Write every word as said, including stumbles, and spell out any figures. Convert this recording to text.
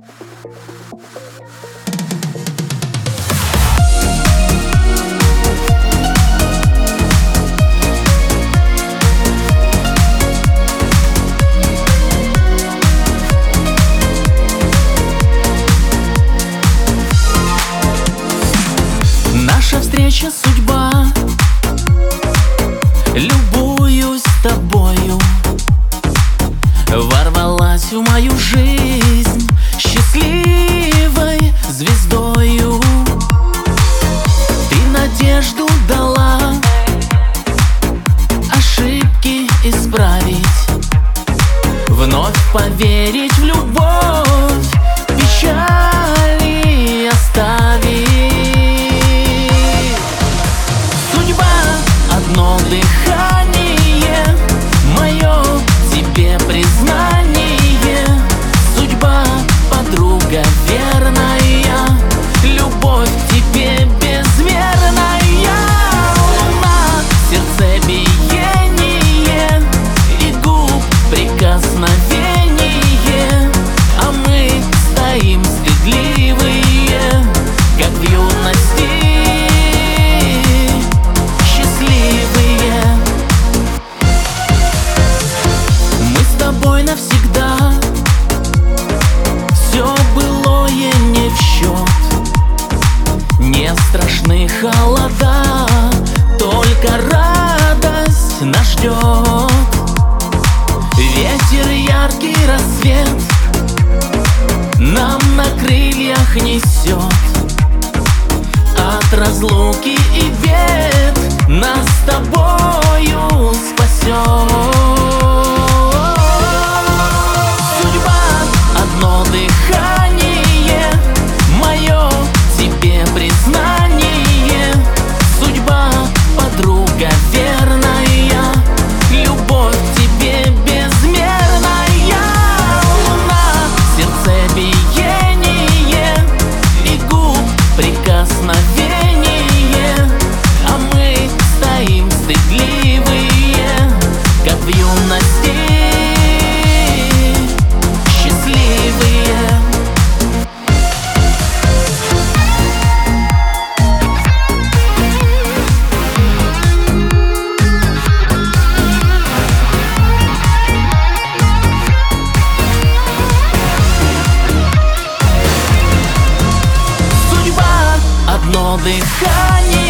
Наша встреча — судьба. Любуюсь тобою. Ворвалась в мою жизнь счастливой звездою. Ты надежду дала ошибки исправить, вновь поверить в любовь, печали оставить. Одно дыхание мое, тебе признание. Судьба, подруга верная, любовь к тебе безмерная. Луна, сердцебиение и губ прикосновение, а мы стоим стыдливые, как в юности. Навсегда все былое не в счет. Не страшны холода, только радость нас ждет. Ветер, яркий рассвет нам на крыльях несет. От разлуки и бед нас с тобою спасет. Одно дыхание мое, тебе признание. Судьба, подруга верная, любовь к тебе безмерная. Луна, сердцебиение и губ прикосновение, а мы стоим стыдливые, как в юности. Одно дыхание